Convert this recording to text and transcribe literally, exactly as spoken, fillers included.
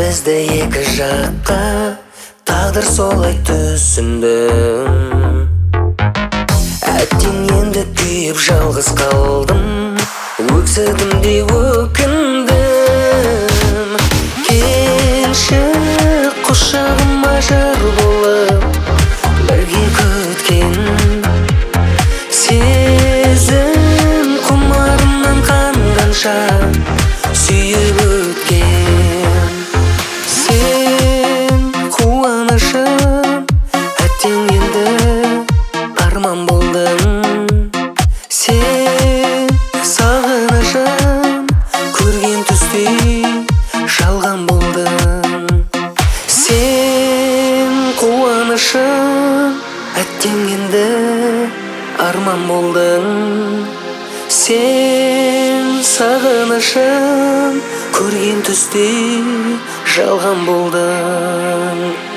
бізді екі жаққа, тағдыр солай түсіндім. Әттең енді күйіп жалғыз қалдым, өксідім де өкіндім. Келші құшағыма жар болып, бірге күткен сезім құмарымнан қанғанша сүйіп өткен. Сен қуанышым, әттең енді арман болдың. Сен сағынышым, көрген түстей жалған болдың. Сен қуанышым, әттең енді арман болдың. Сен сағынышым, көрген түстей жалған болдың.